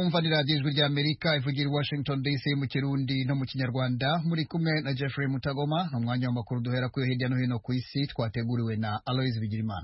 mwumva ni radiyo ijwi rya Amerika ivugira i Washington DC mu Kirundi no mu Kinyarwanda. Muri kumwe na Jeffrey Mutagoma, n'umwanya w'amakuru duhera ku hirya no hino ku isi twateguriwe na Aloys Bigirimana.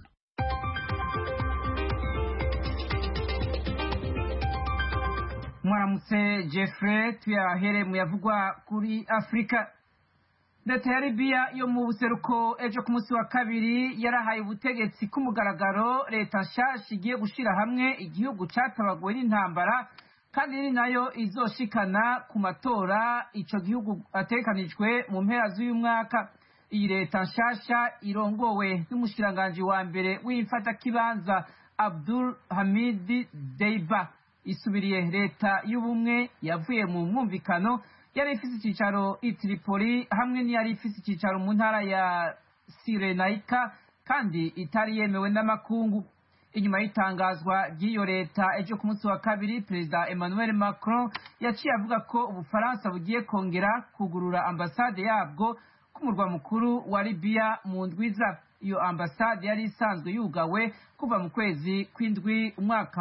Mwaramutse Jeffrey, tuyahere mu yavugwa kuri Afrika. Leta ya Libya yo mu buseruko ejo ku munsi wa kabiri yarahaye ubutegetsi kumugaragaro leta nshasha igiye gushira hamwe igihugu catabaguwe n'intambara kandi ni nayo izoshikana ku matora ico gihugu atekanijwe mu mpera z'uyu mwaka. Iyi leta nshasha irongowe n'umushiranganje wa mbere w'imfatakibanza Abdul Hamid Deiba isubiriye leta y'ubumwe yavuye mu mwumvikano yari ifise icicaro i Tripoli hamwe n'iyari ifise icicaro mu ntara ya Cyrenaica kandi itari yemewe n'amakungu. Inyuma y'itangazwa ry'iyo leta ejo ku munsi wa kabiri, Perezida Emmanuel Macron yaciye avuga ko Ubufaransa bugiye kongera kugurura ambasade yabwo ku murwa mukuru wa Libya mu ndwiza. Iyo ambasade yari isanzwe yugawe kuva mu kwezi kw'indwi umwaka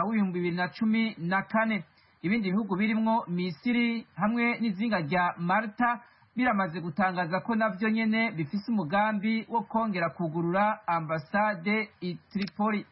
w'2014. Ibindi bihugu birimwo Misiri hamwe n'izinga rya Malta biramaze gutangaza ko navyo nyene bifise umugambi wo kongera kugurura ambasade i Tripoli.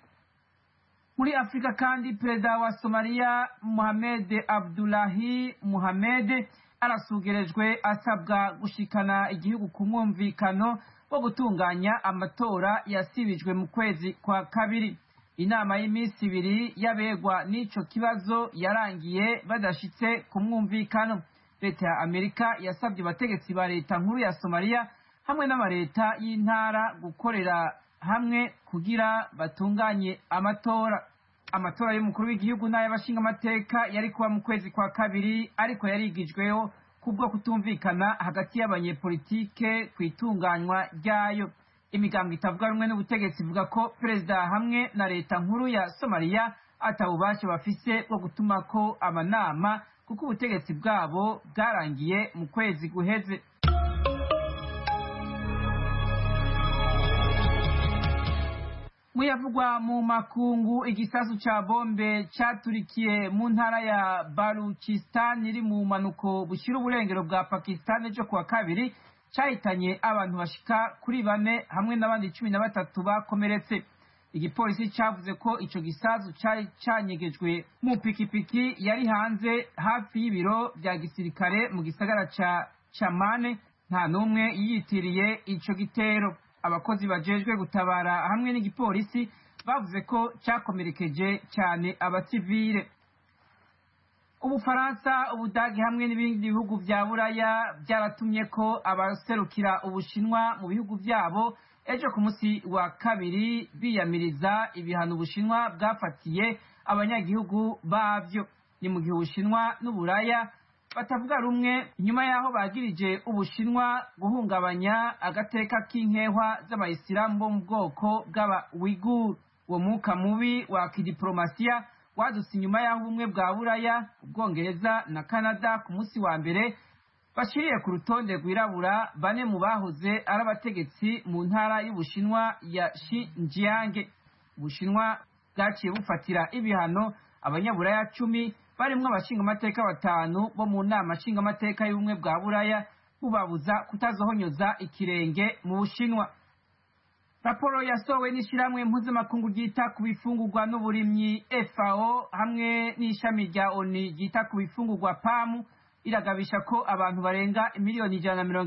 Muri Afrika kandi, Perezida wa Somalia Mohamed Abdullahi Mohamed arasugerejwe asabwa gushikana igihugu ku mwumvikano wo gutunganya amatora yasibijwe mu kwezi kwa kabiri. Inama y'imisi ibiri yabegwa n'ico kibazo yarangiye badashitse ku mwumvikano. Leta ya Amerika yasabye abategetsi ba leta nkuru ya Somalia hamwe n'amareta y'intara gukorera hamwe kugira batunganye amatora. Amatora y'umukuru w'igihugu n'ay'abashinga amateka yari kuba mu kwezi kwa kabiri, ariko yarigijweho kubwo kutumvikana hagati y'abanyepolitike kwitunganywa ryayo. Imigambwe itavuga rumwe n'ubutegetsi ivuga ko perezida hamwe na leta nkuru ya Somalia atabubasha bafise bwo gutumako amanama kuko ubutegetsi bwabo bwarangiye mu kwezi guheze. Muyavugwa mu makungu, igisasu ca bombe caturikiye mu ntara ya Baluchistan iri mu manuko bushira uburengero bwa Pakistan ejo kuwa kabiri cahitanye abantu bashika kuri 4 hamwe n'abandi 13 bakomeretse. Igipolisi cavuze ko ico gisasu cari canyegejwe mu pikipiki yari hanze hafi y'ibiro vya gisirikare mu gisagara ca Chamane. Nta numwe yitiriye ico gitero. Abakozi bajejwe gutabara hamwe n'igipolisi bavuze ko cakomerekeje cyane abasivile. Ubufaransa, Ubudagi hamwe n'ibindi bihugu vya Buraya byaratumye ko abaserukira Ubushinwa mu bihugu vyabo ejo ku munsi wa kabiri biyamiriza ibihano Ubushinwa bwafatiye abanyagihugu bavyo. Ni mu gihe Ubushinwa n'Uburaya batavuga rumwe nyuma yaho bagirije Ubushinwa guhungabanya agateka k'inkehwa z'abayisilamu bo mu bwoko bw'aba Uighur. Uwo mwuka mubi wa kidiplomasiya wadutse inyuma yaho ubumwe bwa Buraya, Ubwongereza na Canada ku munsi wa mbere bashiriye ku rutonde rwirabura 4 mu bahoze ari abategetsi mu ntara y'Ubushinwa ya Xinjiang. Ubushinwa bwaciye bufatira ibihano abanyaburaya 10 barimwo abashinga amateka 5 bo mu nama nshinga amateka y'ubumwe bwa Buraya, bubabuza kutazohonyoza ikirenge mu Bushinwa. Raporo yasohowe n'ishiramwe mpuzamakungu ryita ku bifungurwa n'uburimyi FAO hamwe n'ishami rya ONU ryita ku bifungurwa PAM iragabisha ko abantu barenga miliyoni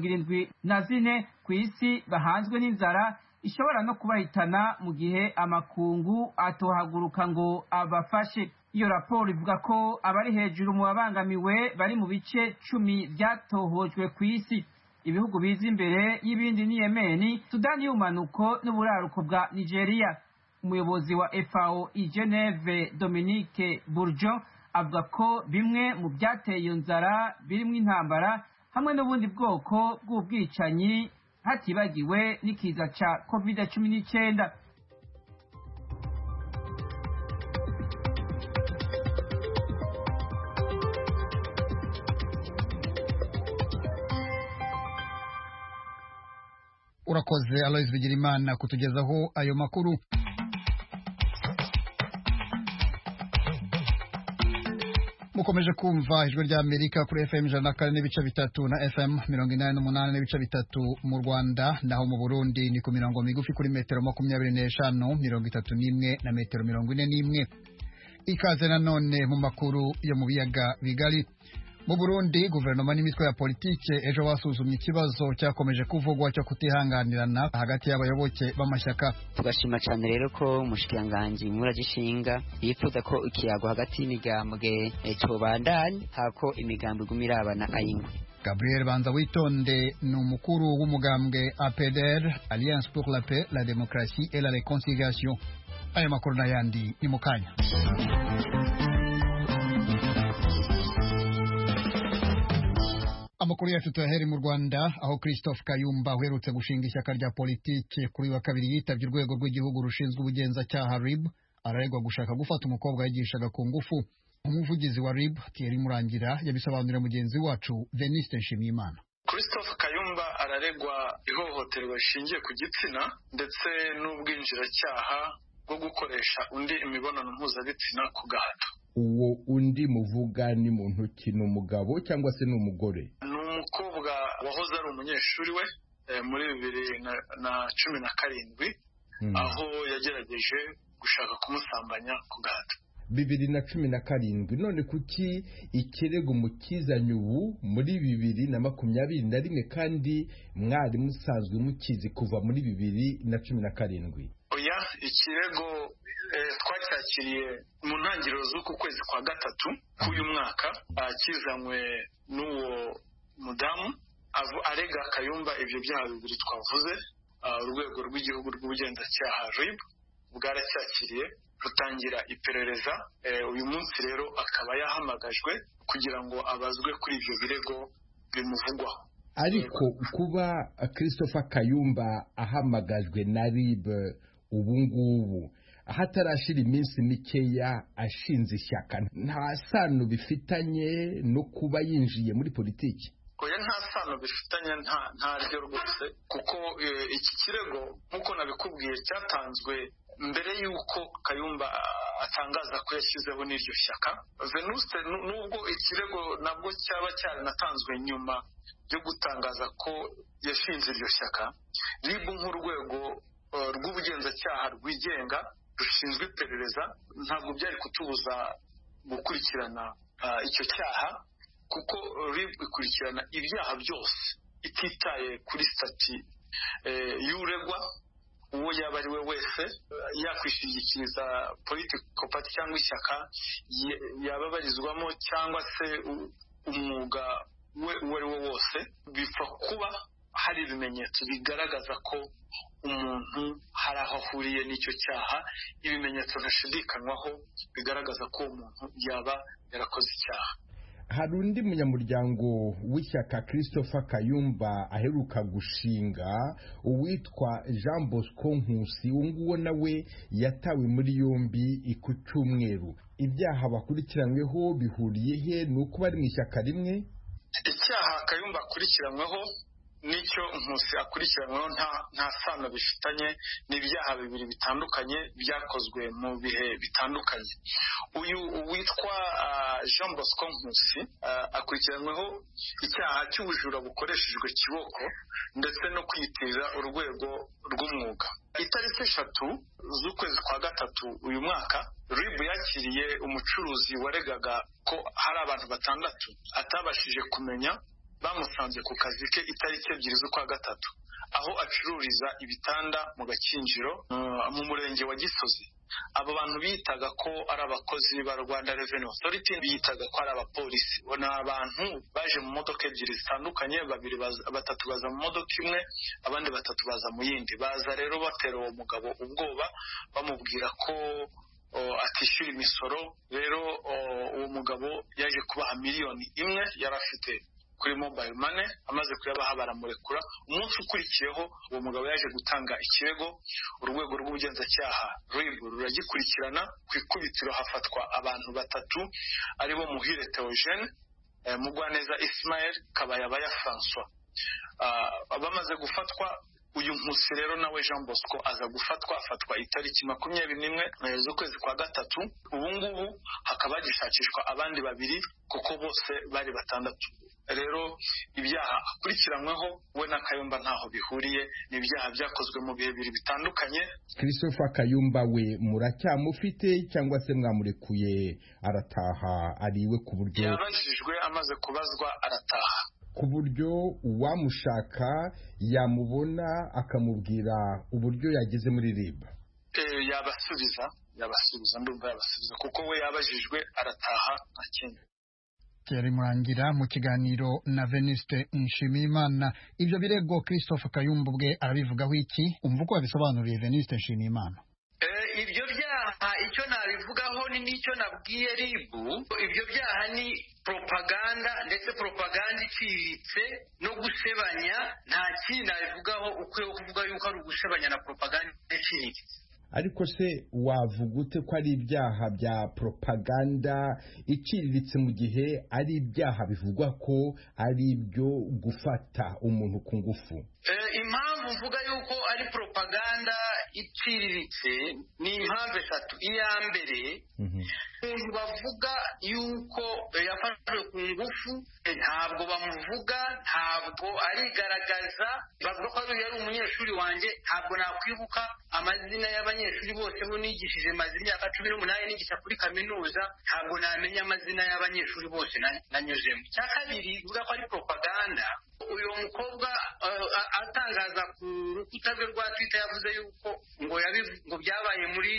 174 ku isi bahanzwe n'inzara ishobora no kubahitana mu gihe amakungu atohaguruka ngo abafashe. Iyo raporo ivuga ko abari hejuru mu babangamiwe bari mu bice 10 byatohojwe ku isi. Ibihugu biza imbere y'ibindi ni Yemen, Sudani y'umanuko n'uburaruko bwa Nigeria. Umuyobozi wa FAO i Geneve, Dominique Bourgeon, avuga ko bimwe mu byateye iyo nzara birimo intambara hamwe n'ubundi bwoko bw'ubwicanyi hatibagiwe n'ikiza ca COVID-19. Urakoze Aloys Bigirimana kutugezaho ayo makuru. mu mukomeje kumva ijwi rya Amerika kuri FM 104.3 na FM 88.3 mu Rwanda, naho mu Burundi ni ku mirongo migufi kuri metero 25, 31 na metero 41. Ikaze nanone mu makuru yo mu biyaga bigari. Mu Burundi, guverinoma n'imitwe ya politike ejo basuzumye ikibazo cyakomeje kuvugwa cyo kutihanganirana hagati y'abayoboke b'amashyaka. Tugashima cyane rero ko umushikiranganji Muragishinga yifuza ko ikiyago hagati y'imigambwe cobandanya hako imigambi gumirabana ayingwe. Gabriel Banza Witonde ni umukuru w'umugambwe APDR, Alliance pour la paix, la démocratie et la réconciliation. Aya makuru n'ayandi ni mukanya. Amakuru yacu tuyahere mu Rwanda, aho Christophe Kayumba uherutse gushinga ishyaka rya politike kuri wa kabiri yitabye urwego rw'igihugu rushinzwe ubugenzacyaha RIB, araregwa gushaka gufata umukobwa yigishaga ku ngufu. Umuvugizi wa RIB Thierry Murangira yabisobanurira mugenzi wacu Veniste Nshimiyimana. Christophe Kayumba araregwa ihohoterwa rishingiye ku gitsina ndetse n'ubwinjiracyaha bwo gukoresha undi imibonano mpuzabitsina ku gahato. Uwo undi muvuga ni muntu ki, ni umugabo cyangwa se ni umugore? Ni umukobwa wahoze ari umunyeshuri we muri 2017 aho yagerageje gushaka kumusambanya ku gahato. 2017. None kuki ikirego mukizanye ubu muri 2021 kandi mwari musanzwe mukizi kuva muri 2017? Oya, ikirego twacyakiriye mu ntangiriro z'uku kwezi kwa gatatu k'uyu mwaka, kizanywe n'uwo mudamu arega Kayumba ibyo byaha bibiri twavuze. Urwego rw'igihugu rw'ubugenzacyaha RIB bwaracyakiriye rutangira iperereza. Uyu munsi rero akaba yahamagajwe kugira ngo abazwe kuri ibyo birego bimuvugwaho. Ariko kuba Christophe Kayumba ahamagajwe na RIB ubu ngubu hatarashira iminsi mikeya ashinze ishyaka, nta sano bifitanye no kuba yinjiye muri politiki? Oya, nta sano bifitanye, nta ryo rwose, kuko iki kirego nk'uko nabikubwiye cyatanzwe mbere y'uko Kayumba atangaza ko yashyizeho n'iryo shyaka. Venuste, nubwo ikirego nabwo cyaba cyaranatanzwe nyuma yo gutangaza ko yashinze iryo shyaka, RIB nk'urwego rw'ubugenzacyaha rwigenga rushinzwe iperereza ntabwo byari kutubuza gukurikirana icyo cyaha, kuko RIB ikurikirana ibyaha byose ititaye kuri stati y'uregwa uwo yaba ari we wese, yakwishingikiriza political party cyangwa ishyaka yababarizwamo cyangwa se umwuga we uwo ari wo wose. Bipfa kuba hari ibimenyetso bigaragaza ko umuntu hari aho ahuriye n'icyo cyaha, ibimenyetso ntashidikanywaho bigaragaza ko umuntu yaba yarakoze icyaha. Hari undi munyamuryango w'ishyaka Christophe Kayumba aheruka gushinga, uwitwa Jean Bosco Nkusi, nguwo nawe yatawe muri yombi ku Cyumweru. Ibyaha bakurikiranyweho bihuriye he? Nuko bari mu ishyaka rimwe? Icyaha Kayumba akurikiranyweho nicyo Nkusi akurikiranyweho nta sano bifitanye, n'ibyaha bibiri bitandukanye byakozwe mu bihe bitandukanye. Uyu witwa Jean Bosco Nkusi akurikiranyweho icyaha cy'ubujura bukoreshejwe kiboko ndetse no kwiyitirira urwego rw'umwuga. Itariki 3 z'ukwezi kwa gatatu uyu mwaka, RIB yakiriye umucuruzi waregaga ko hari abantu 6 atabashije kumenya bamusanze ku kazi ke itariki 2 z'ukwa gatatu aho acururiza ibitanda mu Gakinjiro mu murenge wa Gisozi. Abo bantu bitaga ko ari abakozi ba Rwanda Revenue Authority, bitaga ko ari abapolisi. Ni abantu baje mu modoka ebyiri zitandukanye, batatu baza mu modoka imwe, abandi 3 baza mu yindi. Baza rero batera uwo mugabo ubwoba bamubwira ko atishyura imisoro. Rero uwo mugabo yaje kubaha 1 miliyoni yari afite kuri mobile money, amaze kuyabaha baramurekura. Umunsi ukurikiyeho uwo mugabo yaje gutanga ikirego, urwego rw'ubugenzacyaha RIB ruragikurikirana. Ku ikubitiro hafatwa abantu 3 aribo Muhire Theogene, Mugwaneza Ismael, Kabayabaya François. Abamaze gufatwa uyu Nkusi rero nawe Jean Bosco aza afatwa itariki 21 z'ukwezi kwa gatatu. Ubu ngubu hakaba hagishakishwa abandi babiri kuko bose bari batandatu. Rero ibyaha akurikiranyweho we na Kayumba ntaho bihuriye, ni ibyaha byakozwe mu bihe bibiri bitandukanye. Christopher Kayumba we muracyamufite cyangwa se mwamurekuye arataha ariwe ku buryo yabajijwe amaze kubazwa arataha, ku buryo uwamushaka yamubona akamubwira uburyo yageze muri RIB? Yabasubiza ndumva yabasubiza kuko we yabajijwe arataha akindi. Thierry Murangira mu kiganiro na Venuste Nshimiyimana. Ibyo birego Christopher Kayumba ubwe arabivugaho iki? Umva uko yabisobanuriye Venuste Nshimiyimana. Ibyo byaha icyo nabivugaho ni nicyo nabwiye RIB. Ibyo byaha ni propaganda, ndetse propaganda iciriritse no gusebanya. Nta kintu nabivugaho ukwiye kuvuga yuko ari ugusebanya na propaganda iciriritse. Ariko se wavuga ute ko ari ibyaha bya propaganda iciriritse mu gihe ari ibyaha bivugwa ko ari ibyo gufata umuntu ku ngufu? Impamvu mvuga yuko ari propaganda iciriritse ni impamvu eshatu. Iya mbere, umuntu bavuga yuko yafashwe ku ngufu ntabwo bamuvuga, ntabwo arigaragaza. Bavuga ko yari umunyeshuri wanjye, ntabwo nakwibuka amazina y'abanyeshuri bose bo nigishije maze imyaka 18 nigisha kuri kaminuza, ntabwo namenya amazina y'abanyeshuri bose nanyuzemo. Cya kabiri, bivuga ko ari propaganda. Uyu mukobwa atangaza ku rukuta rwe rwa Twitter yavuze yuko ngo byabaye muri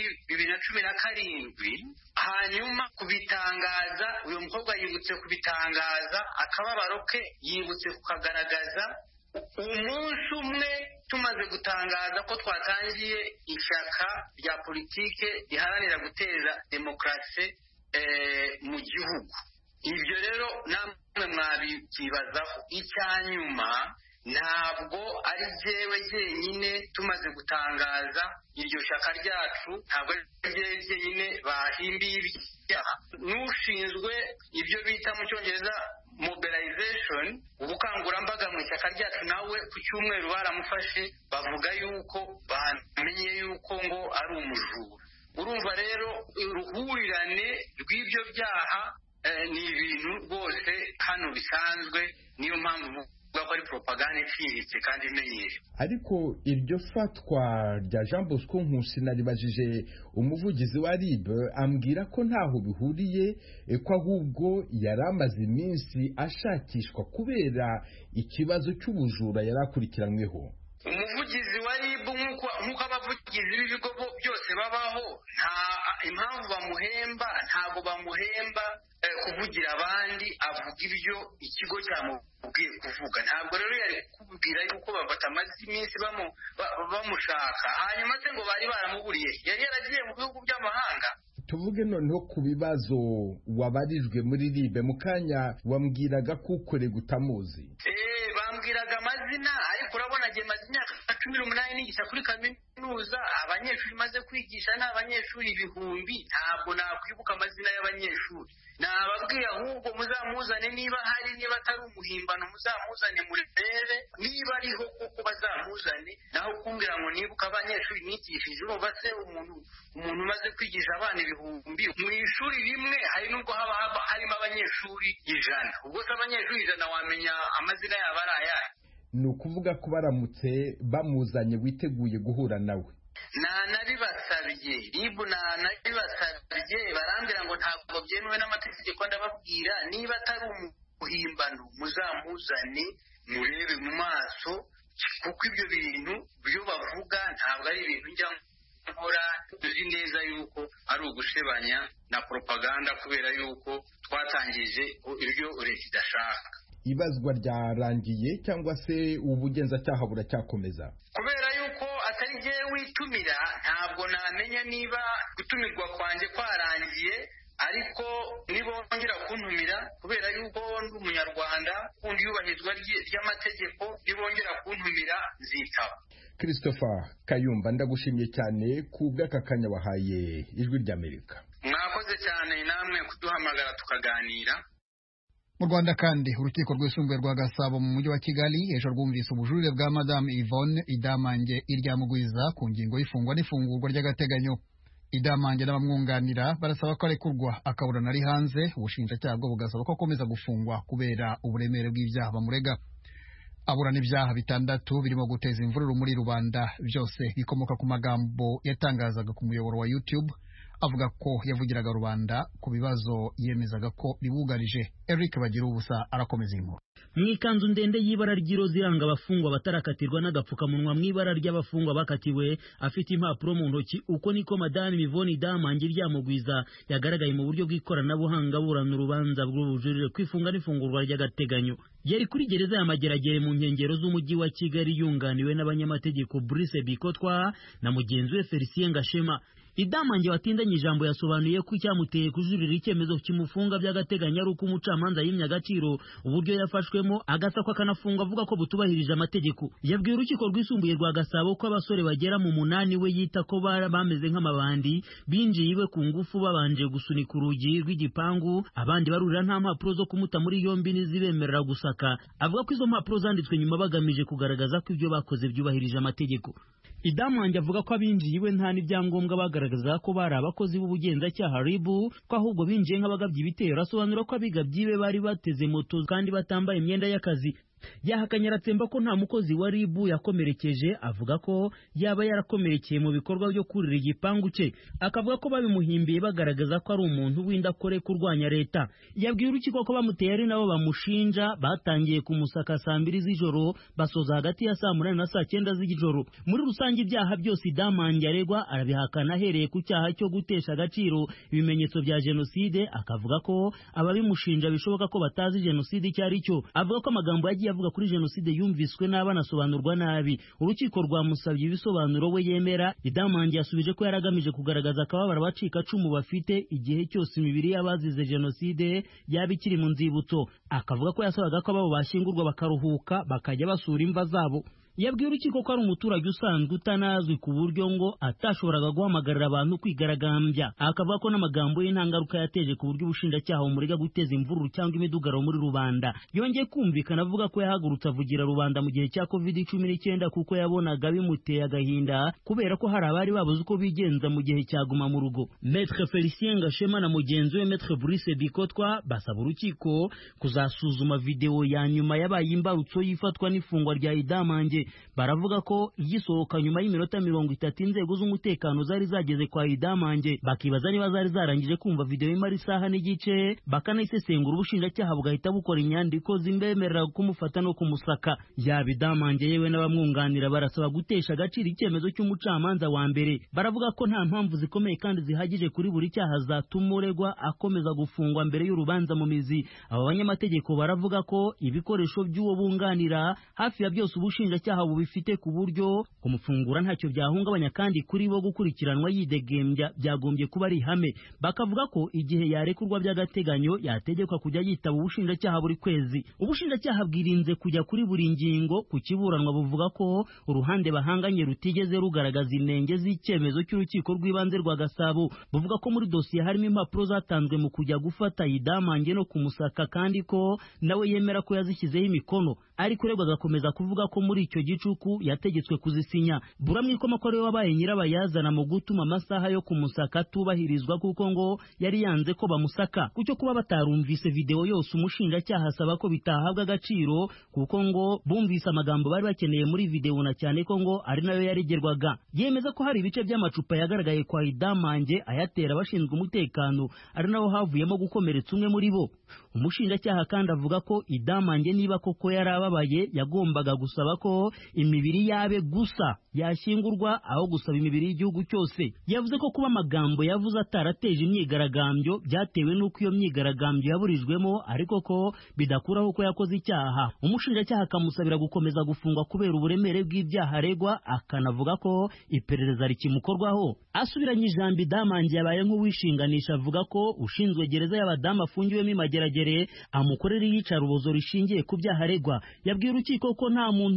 2017, hanyuma kubitangaza uyu mukobwa yibutse kubitangaza, akababaro ke yibutse kukagaragaza umunsi umwe tumaze gutangaza ko twatangiye ishyaka rya politike riharanira guteza demokarasi mu gihugu. Ibyo rero namwe mwabibazaho. Icyanyuma, ntabwo ari jyewe jyenyine tumaze gutangaza iryo shyaka ryacu, ntabwo ari jyewe jyenyine bahimbiye ibyaha. N'ushinzwe ibyo bita mu Cyongereza mobilization, ubukangurambaga mu ishyaka ryacu, nawe ku cyumweru baramufashe, bavuga yuko bamenye yuko ngo ari umujura. Urumva rero uruhurirane rw'ibyo byaha ni ibintu rwose hano bisanzwe. Niyo mpamvu uvuga ko ari propaganda iciriritse kandi imenyerewe. Ariko iryo fatwa rya Jean Bosco Nkusi naribajije umuvugizi wa RIB, ambwira ko ntaho bihuriye, ko ahubwo yari amaze iminsi ashakishwa kubera ikibazo cy'ubujura yari akurikiranyweho. Umuvugizi wa RIB nk'uko abavugizi b'ibigo byose babaho, nta impamvu bamuhemba, ntabwo bamuhemba kuvugira abandi, avuga ibyo ikigo cyamubwiye kuvuga. Ntabwo rero yari kubwira yuko batamaze iminsi bamushaka hanyuma se ngo bari baramuburiye. Yari yaragiye mu bihugu by'amahanga. Tuvuge noneho ku bibazo wabarijwe muri RIB. Mu kanya wambwiraga ko ukoreye utamuzi. Bambwiraga amazina, ariko urabona agiye maze imyaka 18 nigisha kuri kaminuza. Abanyeshuri maze kwigisha ni abanyeshuri ibihumbi, ntabwo nakwibuka amazina y'abanyeshuri. Nababwiye ahubwo muzamuzane, niba hari, niba atari umuhimbano muzamuzane murebe, niba ariho kuko bazamuzane. Naho kumbwira ngo nibuka abanyeshuri nigishije, ubu base umuntu umaze kwigisha abana ibihumbi mu ishuri rimwe, hari nubwo haba harimo abanyeshuri 100. Ubwo se abanyeshuri 100 wamenya amazina yabo ari ayahe? Ni ukuvuga ko baramutse bamuzanye witeguye guhura nawe? Nanabibasabye, RIB nanabibasabye, barambira ngo ntabwo byemewe n'amategeko. Ndababwira, niba atari umuhimbano muzamuzane murebe mu maso, kuko ibyo bintu byo bavuga ntabwo ari ibintu njya nkora. Tuzi neza yuko ari ugusebanya na propaganda, kubera yuko twatangije ibyo leta idashaka. Ibazwa ryarangiye cyangwa se ubugenzacyaha buracyakomeza? Kubera yuko atari jyewe witumira, ntabwo namenya niba gutumirwa kwanjye kwarangiye, ariko nibongera kuntumira, kubera yuko ndi umunyarwanda kundi yubahirizwa ry'amategeko, nibongera kuntumira nzitaba. Christopher Kayumba, ndagushimye cyane ku bw'aka kanya wahaye Ijwi ry'Amerika. Mwakoze cyane namwe kuduhamagara tukaganira. Mu Rwanda kandi urukiko rwisumbuye rwa Gasabo mu mujyi wa Kigali ejo rwumvise ubujurire bwa Madame Yvonne Idamange Iryamugwiza ku ngingo y'ifungwa n'ifungurwa ry'agateganyo. Idamange n'abamwunganira barasaba ko arekurwa akaburana ari hanze, ubushinjacyaha bwo bugasaba ko akomeza gufungwa kubera uburemere bw'ibyaha bamurega. Aburana ibyaha 6 birimo guteza imvururu muri rubanda, byose bikomoka ku magambo yatangazaga ku muyoboro wa YouTube avuga ko yavugiraga rubanda ku bibazo yemezaga ko bibugarije. Eric Bagira ubusa arakomeza inkuru. Mwikanzu ndende y'ibara ry'iroza iranga abafungwa batarakatirwa n'agapfukamunwa mw'ibara ry'abafungwa bakatiwe, afite impapuro mu ntoki. Uko niko Madame Yvonne Idamange Iryamugwiza yagaragaye mu buryo bw'ikoranabuhanga burana urubanza rw'ubujurire kwifunga n'ifungurwa ry'agateganyo. Yari kuri gereza ya Mageragere mu nkengero z'umujyi wa Kigali yunganiwe n'abanyamategeko Brice Bikotwa na mugenzi we Felicien Gashema. Idamange watindanye ijambo yasobanuye ko icyamuteye kujurira icyemezo kimufunga by'agateganyo ari uko umucamanza yimye agaciro uburyo yafashwemo agasakwa akanafungwa avuga ko butubahirije amategeko. Yabwiye urukiko rwisumbuye rwa Gasabo ko abasore bagera mu 8 we yita ko bameze nk'amabandi binjiye iwe ku ngufu babanje gusunika urugi rw'igipangu, abandi barurira nta mpapuro zo kumuta muri yombi nizibemerera gusaka. Avuga ko izo mpapuro zanditswe nyuma bagamije kugaragaza ko ibyo bakoze byubahirije amategeko. Idamange avuga ko abinjiye iwe nta n'ibyangombwa bagaragaza ko bari abakozi b'ubugenzacyaha RIB, ko ahubwo binjiye nk'abagabye ibitero. Asobanura ko abigabye ibe bari bateze moto kandi batambaye imyenda y'akazi. Yahakanye aratsemba ko nta mukozi wa RIB yakomerekeje, avuga ko yaba yarakomerekeye mu bikorwa byo kurira igipangu cye. Akavuga ko babimuhimbiye bagaragaza ko ari umuntu w'indakore kurwanya leta. Yabwiye urukiko ko bamuteye ari nabo bamushinja, batangiye kumusaka saa 2 z'ijoro basoza hagati ya saa 8 na saa 9 z'ijoro. Muri rusange ibyaha byose Idamange aregwa arabihakana ahereye ku cyaha cyo gutesha agaciro ibimenyetso bya jenoside. Akavuga ko ababimushinja bishoboka ko batazi jenoside icyo ari cyo. Avuga ko amagambo yagiye avuga kuri jenoside yumviswe n'abanasobanurwa nabi. Urukiko rwamusabye ibisobanuro we yemera. Idamange yasubije ko yaragamije kugaragaza akababara abacika cumu bafite igihe cyose imibiri y'abazize jenoside yaba ikiri mu nzibutso. Akavuga ko yasabaga ko abo bashyingurwa bakaruhuka bakajya basura imva zabo. Yabwiye urukiko ko ari umuturage usanzwe utanazwi ku buryo ngo atashoboraga guhamagarira abantu kwigaragambya. Akavuga ko n'amagambo ye nta ngaruka yateje ku buryo ubushinjacyaha bumurega guteza imvururu cyangwa imidugaro muri rubanda. Yongeye kumvikana avuga ko yahagurutse avugira rubanda mu gihe cya COVID-19 kuko yabonaga bimuteye agahinda kubera ko hari abari babuze uko bigenza mu gihe cyaguma mu rugo. Maître Felicien Gashema na mugenzi we Maître Brice Bikotwa basaba urukiko kuzasuzuma video ya nyuma yabaye imbarutso yifatwa n'ifungwa rya Idamange. Baravuga ko igisohoka nyuma y'iminota 30 inzego z'umutekano zari zageze kwa Idamange, bakibaza niba zari zarangije kumva video y'imari saha n'igice, bakanayisesengura ubushinjacyaha bugahita bukora inyandiko zimbemerera kumufata no kumusaka. Yaba Idamange yewe n'abamwunganira barasaba gutesha agaciro icyemezo cy'umucamanza wa mbere. Baravuga ko nta mpamvu zikomeye kandi zihagije kuri buri cyaha zatuma uregwa akomeza gufungwa mbere y'urubanza mu mizi. Aba banyamategeko baravuga ko ibikoresho by'uwo bunganira hafi ya byose ubushinjacyaha bubifite ku buryo kumufungura ntacyo byahungabanya kandi kuri bo gukurikiranwa yidegembya byagombye kuba ari ihame. Bakavuga ko igihe yarekurwa by'agateganyo yategekwa kujya yitaba ubushinjacyaha buri kwezi. Ubushinjacyaha bwirinze kujya kuri buri ngingo ku kiburanwa, buvuga ko uruhande bahanganye rutigeze rugaragaza inenge z'icyemezo cy'urukiko rw'ibanze rwa Gasabo. Buvuga ko muri dosiye harimo impapuro zatanzwe mu kujya gufata Idamange no kumusaka kandi ko nawe yemera ko yazishyizeho imikono, ariko uregwa agakomeza kuvuga ko muri icyo gicuku yategetswe kuzisinya. Buramwikoma ko ariwe wabaye nyirabayazana mu gutuma amasaha yo kumusaka tubahirizwa kuko ngo yari yanze ko bamusaka. Kucyo kuba batarumvise video yose umushinjacyaha asaba ko bitahabwa agaciro kuko ngo bumvise amagambo bari bakeneye muri video na cyane ko ngo ari nayo yaregerwaga. Yemeza ko hari ibice by'amacupa yagaragaye kwa Idamange ayatera abashinzwe umutekano ari naho havuyemo gukomeretsa umwe muri bo. Umushinjacyaha kandi avuga ko Idamange niba koko yarababaye yagombaga gusaba ko imibiri yabe gusa yashyingurwa aho gusaba imibiri y'igihugu cyose. Yavuze ko kuba amagambo yavuze atarateje imyigaragambyo byatewe n'uko iyo myigaragambyo yaburijwemo, ariko ko bidakuraho ko yakoze icyaha. Umushinjacyaha akamusabira gukomeza gufungwa kubera uburemere bw'ibyaha aregwa, akanavuga ko iperereza rikimukorwaho. Asubiranye ijambo Idamange yabaye nk'uwishinganisha, avuga ko ushinzwe gereza y'abadamu afungiwemo Mageragere amukorera iyicarubozo rishingiye ku byaha aregwa. Yabwiye urukiko ko nta muntu wemerewe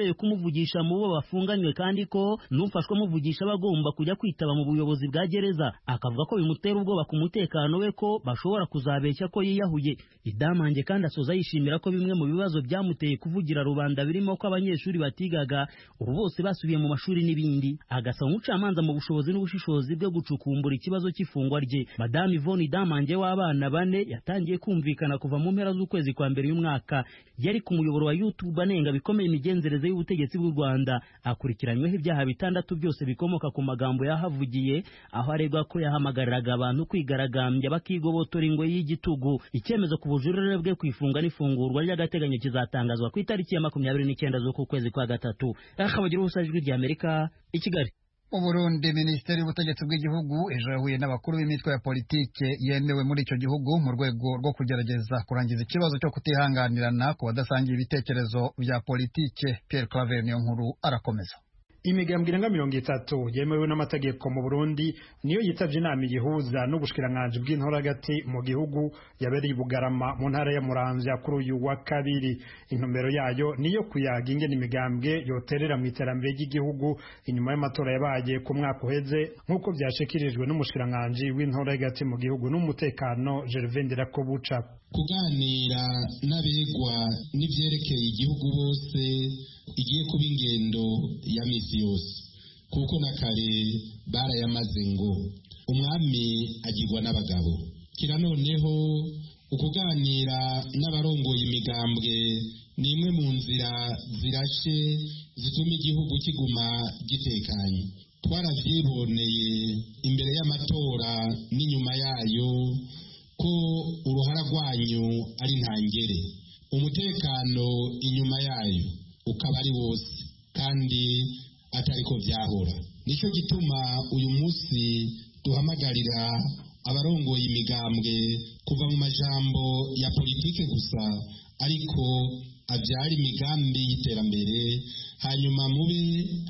atemerewe kumuvugisha mu bo bafunganywe kandi ko n'ufashwe amuvugisha bagomba kujya kwitaba mu buyobozi bwa gereza. Akavuga ko bimutera ubwoba ku mutekano we ko bashobora kuzabeshya ko yiyahuye. Idamange kandi asoza yishimira ko bimwe mu bibazo byamuteye kuvugira rubanda birimo ko abanyeshuri batigaga ubu bose basubiye mu mashuri n'ibindi. Agasaba umucamanza mu bushobozi n'ubushishozi bwo gucukumbura ikibazo cy'ifungwa rye. Madame Yvonne Idamange w'abana 4 yatangiye kumvikana kuva mu mpera z'ukwezi kwa mbere y'umwaka. Yari ku muyoboro wa YouTube anenga bikomeye imigenzereze y'ubutegetsi bw'u Rwanda. Akurikiranyweho ibyaha 6 byose bikomoka ku magambo yahavugiye, aho aregwa ko yahamagariraga abantu kwigaragambya bakigobotora ingwe y'igitugu. Icyemezo ku bujurire bwe kwifunga n'ifungurwa ry'agateganyo kizatangazwa ku itariki ya 29 z'uku kwezi kwa gatatu. Akabagira ubusajwi ry'Amerika i Kigali. Uburundi, Minisiteri y'Ubutegetsi bw'igihugu ejo yahuye n'abakuru b'imitwe ya politike yemewe muri icyo gihugu mu rwego rwo kugerageza kurangiza ikibazo cyo kutihanganirana ku badasangiye ibitekerezo bya politike. Pierre Claver Niyonkuru arakomeza. Imigambwe irenga 30 yemewe n'amategeko mu Burundi niyo yitavye inama igihuza n'ubushikiranganje bw'intoragati mu gihugu yabereye Bugarama mu ntara ya Muramvya kuri uyu wa kabiri. Intumbero yayo niyo kuyaga ingene imigambwe yoterera mu iterambere ry'igihugu inyuma y'amatora yabaye ku mwaka uheze nk'uko byashikirijwe n'umushikiranganje w'intoragati mu gihugu n'umutekano Gervais Ndirakobuca. Kuganira n'abegwa n'ivyerekeye igihugu bose igiye kuba ingendo ya misi yose kuko na kare barayamaze ngo umwami agirwa n'abagabo. Kira noneho ukuganira n'abarongoye imigambwe ni imwe mu nzira zirashe zituma igihugu kiguma gitekanye. Twaravyiboneye imbere y'amatora n'inyuma yayo ko uruhara rwanyu ari ntangere, umutekano inyuma yayo ukaba ari wose kandi atariko vyahora. Nico gituma uyu munsi duhamagarira abarongoye imigambwe kuva mu majambo ya politike gusa ariko abyara imigambi y'iterambere, hanyuma mube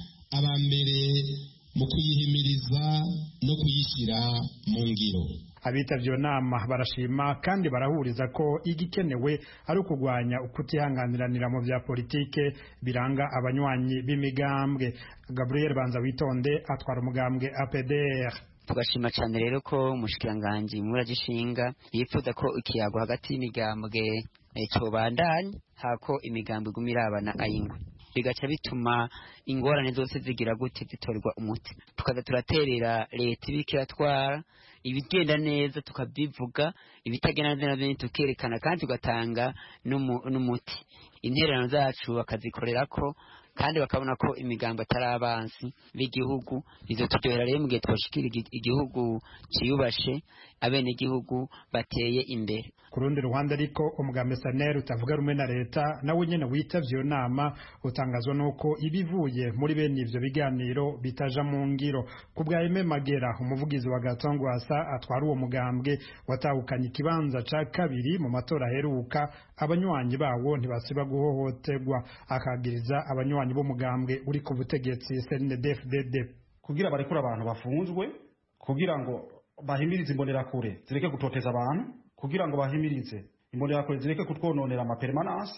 abambere mu kuyihimiriza no kuyishyira mu ngiro. Abitavyo nama barashima kandi barahuriza ko igikenewe ari ukugwanya ukutihanganiranira mu vya politike biranga abanywanyi b'imigambwe. Gabriel Banza Witonde atwara umugambwe APDR. Tugashima cyane rero ko umushikiranganje muragishinga yifuza ko ikiyago hagati y'imigambwe cobandanya hako imigambwe gumirabana ayingwe, bigaca bituma ingorane zose zigira gute zitorwa umuti. Tukaza turaterera leta ibikiratwara ibigenda neza tukabivuga, ibitagenda neza tukerekana kandi tugatanga n'umuti. Intererano zacu bakazikorera ko kandi bakabona ko imigambo atarabansi b'igihugu. Izo turyohera rero mu gihe twashikira igihugu ciyubashe abene igihugu bateye imbere. Ku rundi ruhande ariko umugambi SNL utavuga rumwe na leta nawe nyene witavye iyo nama utangazwa nuko ibivuye muri bene ivyo biganiro bitaja mu ngiro. Ku bwa Aime Magera umuvugizi wa Gatongwasa atwara uwo mugambwe watahukanye ikibanza ca kabiri mu matora aheruka, abanywanyi bawo ntibasiba guhohoterwa. Akagiriza abanywanyi b'umugambwe uri ku butegetsi CNDD-FDD kugira barekura abantu bafunzwe, kugira ngo bahimirize imbonerakure zireke gutoteza abantu, kugira ngo bahimirize imbonerakure zireke kutwononera amapermanence.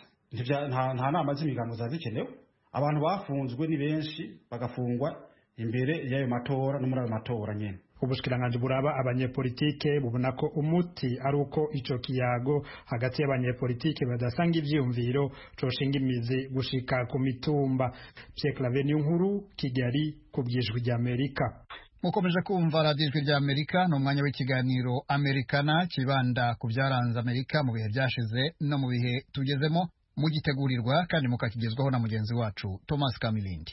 Nta nama z'imigango zazikenewe. Abantu bafunzwe ni benshi bagafungwa imbere y'ayo matora no muri ayo matora nyene. Ubushikiranganje buraba abanyepolitike bubona ko umuti ari uko ico kiyago hagati y'abanyepolitike badasanga ivyiyumviro coshinga imizi gushika ku mitumba. Pierre Claver Niyonkuru, Kigali, ku bw'Ijwi ry'Amerika. Mukomeje kumva radiyo Ijwi ry'Amerika, ni umwanya w'ikiganiro Amerikana kibanda ku byaranze Amerika mu bihe byashize no mu bihe tugezemo, mugitegurirwa kandi mukakigezwaho na mugenzi wacu Thomas Kamilindi.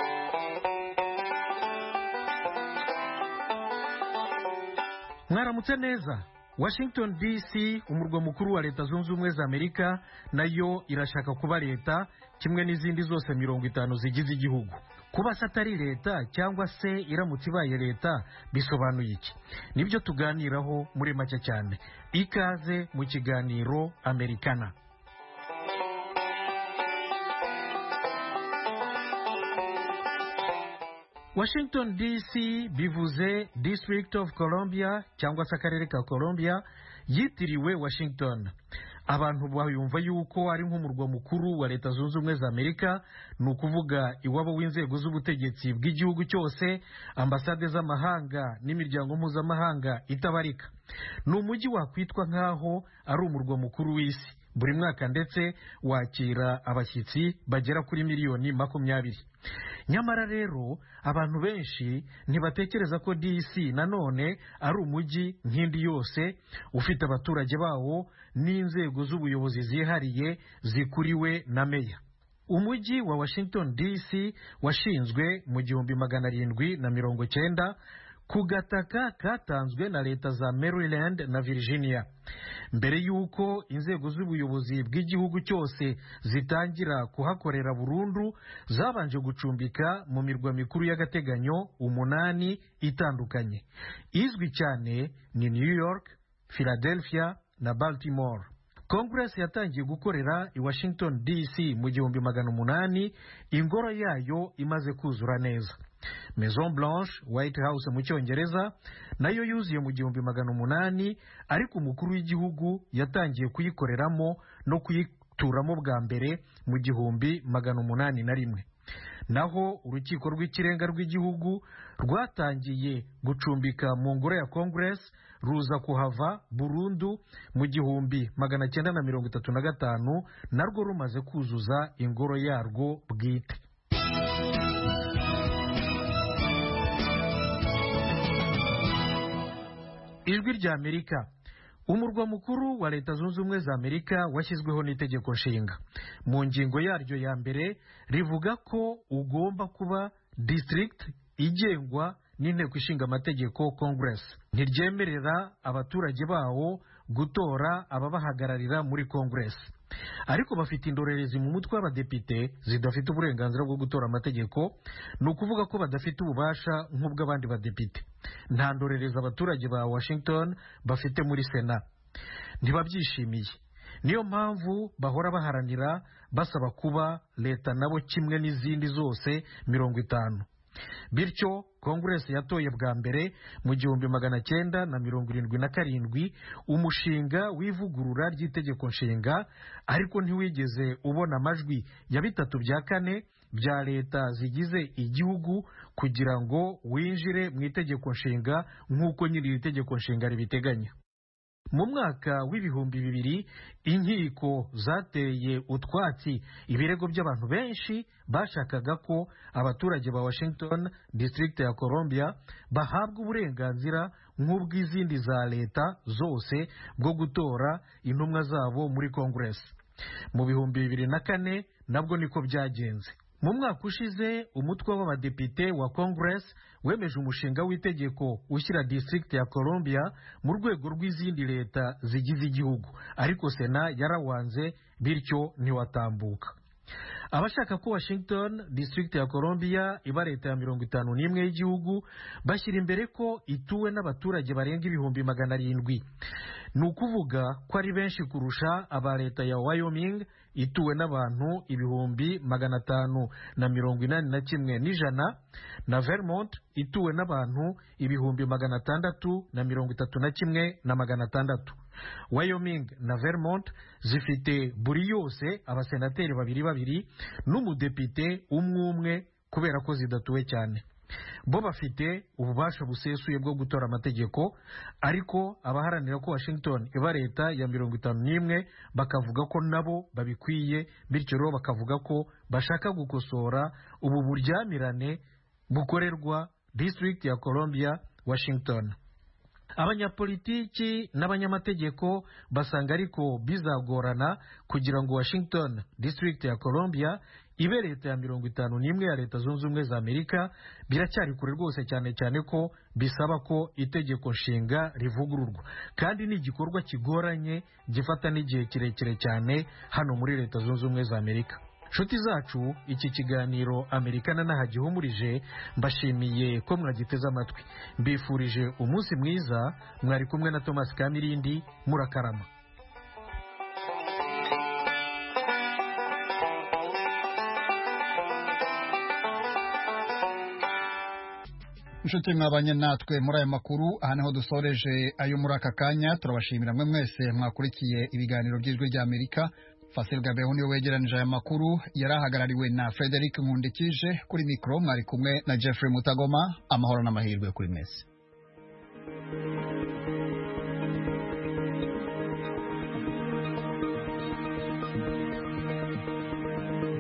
Mwaramutse neza. Washington DC, umurwa mukuru wa Leta Zunze Ubumwe za Amerika, nayo irashaka kuba leta kimwe n'izindi zose 50 zigize igihugu. Kuba satari leta cyangwa se iramutse ibaye leta bisobanuye iki? Nibyo tuganiraho muri make cyane. Ikaze mu kiganiro Amerikana. Washington DC bivuze District of Columbia cyangwa se akarere ka Columbia yitiriwe Washington. abantu bayumva yuko ari nk'umurwa mukuru wa Leta Zunze Ubumwe za Amerika, ni ukuvuga iwabo w'inzego z'ubutegetsi bw'igihugu cyose, ambasade z'amahanga n'imiryango mpuzamahanga itabarika. Ni umujyi wakwitwa nk'aho ari umurwa mukuru w'isi. Buri mwaka ndetse wakira abashyitsi bagera kuri miliyoni 20. Nyamara rero abantu benshi ntibatekereza ko DC nanone ari umujyi nk'indi yose ufite abaturage bawo n'inzego z'ubuyobozi zihariye zikuriwe na meya. Umujyi wa Washington DC washinzwe mu 1790 ku gataka katanzwe na leta za Maryland na Virginia. Mbere y'uko inzego z'ubuyobozi bw'igihugu cyose zitangira kuhakorera burundu, zabanje gucumbika mu mirwa mikuru y'agateganyo 8 itandukanye. Izwi cyane ni New York, Philadelphia na Baltimore. Congress yatangiye gukorera i Washington DC mu 1800, ingoro yayo imaze kuzura neza. Maison Blanche, White House mu Cyongereza, nayo yuzuye mu 1800, ariko umukuru w'igihugu yatangiye kuyikoreramo no kuyituramo bwa mbere mu 1801. Naho urukiko rw'ikirenga rw'igihugu rwatangiye gucumbika mu ngoro ya Congress ruza kuhava burundu mu 1935, narwo rumaze kuzuza ingoro yarwo bwite. Ijwi rya Amerika. Umurwa mukuru wa Leta Zunze Ubumwe za Amerika washyizweho n'itegeko nshinga. Mu ngingo yaryo ya mbere rivuga ko ugomba kuba district igengwa n'inteko ishinga amategeko Congress. Ntiryemerera abaturage bawo gutora ababahagararira muri Congress. Ariko bafite indorerezi mu mutwe w'abadepite zidafite uburenganzira bwo gutora amategeko, ni ukuvuga ko badafite ububasha nk'ubw'abandi badepite. Nta ndorerezi abaturage ba Washington bafite muri Sena. Ntibabyishimiye. Niyo mpamvu bahora baharanira basaba kuba leta nabo kimwe n'izindi zose 50. Bityo Congress yatoye bwa mbere mu 1977 umushinga w'ivugurura ry'itegeko nshinga, ariko ntiwigeze ubona amajwi ya 3/4 bya leta zigize igihugu kugira ngo winjire mu itegeko nshinga nk'uko nyiri itegeko nshinga ribiteganya. Mu mwaka w'2000 inkiko zateye utwatsi ibirego by'abantu benshi bashakaga ko abaturage ba Washington District ya Columbia bahabwa uburenganzira nk'ubw'izindi za leta zose bwo gutora intumwa zabo muri Congress. Mu 2004 nabwo niko byagenze. Mu mwaka ushize umutwe w'abadepite wa Congress wemeje umushinga w'itegeko ushyira District ya Columbia mu rwego rw'izindi leta zigize igihugu, ariko Sena yarawanze, bityo ntiwatambuka. Abashaka ko Washington District ya Columbia iba leta ya 51 y'igihugu bashyira imbere ko ituwe n'abaturage barenga 700,000. Ni ukuvuga ko ari benshi kurusha aba leta ya Wyoming ituwe n'abantu 581,100 na Vermont ituwe n'abantu 631,600. Wyoming na Vermont zifite buri yose abasenateri 2 n'umudepite umwe kubera ko zidatuwe cyane. Bo bafite ububasha busesuye bwo gutora amategeko, ariko abaharanira ko Washington iba leta ya 51 bakavuga ko nabo babikwiye, bityo rero bakavuga ko bashaka gukosora ubu buryamirane bukorerwa District ya Columbia Washington. Abanyapolitiki n'abanyamategeko basanga ariko bizagorana kugira ngo Washington District ya Columbia ibe leta ya 51 ya Leta Zunze Ubumwe za Amerika. Biracyari kure rwose, cyane cyane ko bisaba ko itegeko nshinga rivugururwa, kandi ni igikorwa kigoranye gifata n'igihe kirekire cyane hano muri Leta Zunze Ubumwe za Amerika. Nshuti zacu, iki kiganiro Amerikana nahagihumurije. Mbashimiye ko mwagiteze amatwi. Mbifurije umunsi mwiza. Mwari kumwe na Thomas Kamirindi. Murakarama. inshuti mwabanye natwe muri aya makuru aha niho dusoreje ayo muri aka kanya turabashimira mwe mwese mwakurikiye ibiganiro by'ijwi ry'Amerika. Fasil Gabeho niwe wegeranije aya makuru yarahagarariwe na Frederic Nkundikije kuri mikro mwari kumwe na Jeffrey Mutagoma. Amahoro n'amahirwe kuri mese.